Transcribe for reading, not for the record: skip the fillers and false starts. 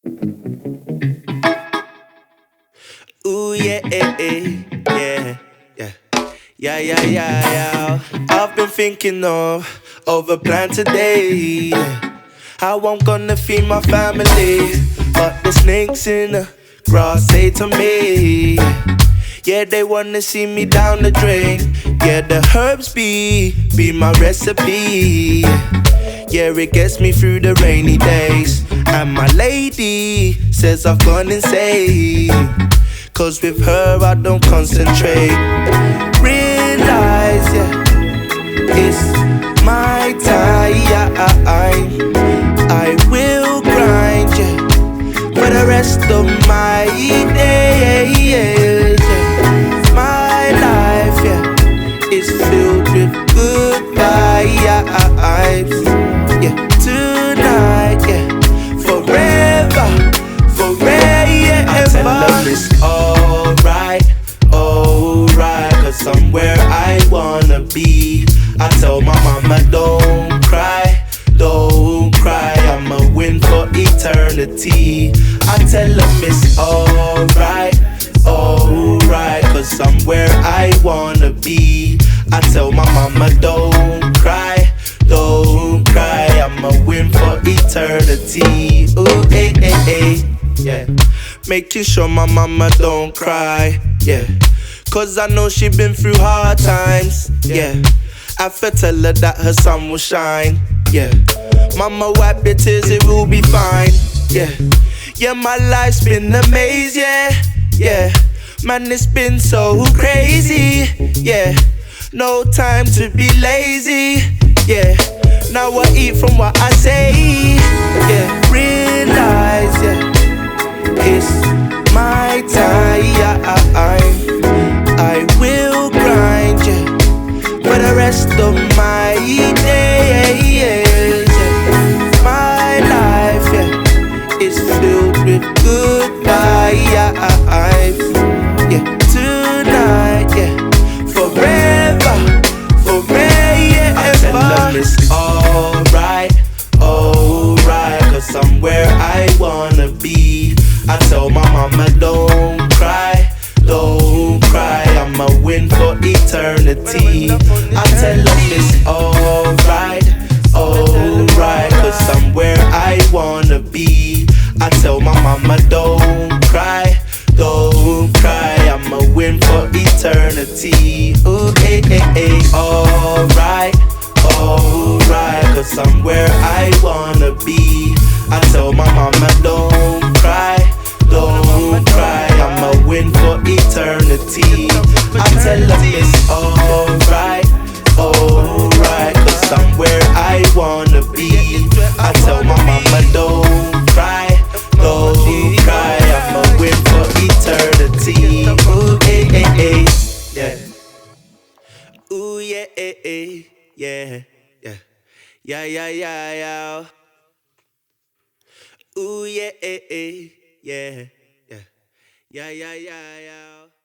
Ooh, yeah, yeah, yeah. Yeah, yeah, yeah, yeah. I've been thinking of a plan today. How I'm gonna feed my family. But the snakes in the grass say to me, yeah, they wanna see me down the drain. Yeah, the herbs be my recipe. Yeah, it gets me through the rainy days. And my lady says I've gone insane. Cause with her I don't concentrate. Realize, yeah, it's my time. I will grind, yeah, for the rest of my days. Yeah. My life, yeah, is filled with good vibes. Yeah, tonight, yeah, forever, forever. I tell them it's alright, cause I'm where I wanna be. I tell my mama don't cry, I'ma win for eternity. I tell them it's alright, cause I'm where I wanna be. I tell my mama don't cry, I'ma win for eternity. Ooh, hey, hey, hey, yeah. Making sure my mama don't cry, yeah. Cause I know she been through hard times, yeah. I feel tell her that her sun will shine, yeah. Mama wipe your tears, it will be fine, yeah. Yeah, my life's been a maze, yeah. Man, it's been so crazy, yeah. No time to be lazy, yeah. Now I eat from what I say, yeah. Realize, yeah, it's my time. I will grind, yeah, for the rest of my days. Yeah. My life, yeah, is filled with good vibes. Yeah, tonight, yeah, forever, forever. I tell them it's alright, cause I'm where I wanna be. I tell my mama don't cry, I'ma win for eternity. I tell them it's alright, cause I'm where I wanna be. I tell my mama don't cry, I'ma win for eternity. Ooh, hey, hey, hey, alright, cause I'm where I wanna be. I tell my mama don't cry, I'ma win for eternity. I tell them it's alright, cause I'm where I wanna be. I tell my mama don't cry, I'ma win for eternity. Ooh, hey, hey, hey, yeah. Ooh, yeah, hey, hey, yeah, yeah. Yeah, yeah, yeah, yeah. Ooh, yeah, hey, hey, yeah, yeah. Yeah, yeah, yeah, yeah.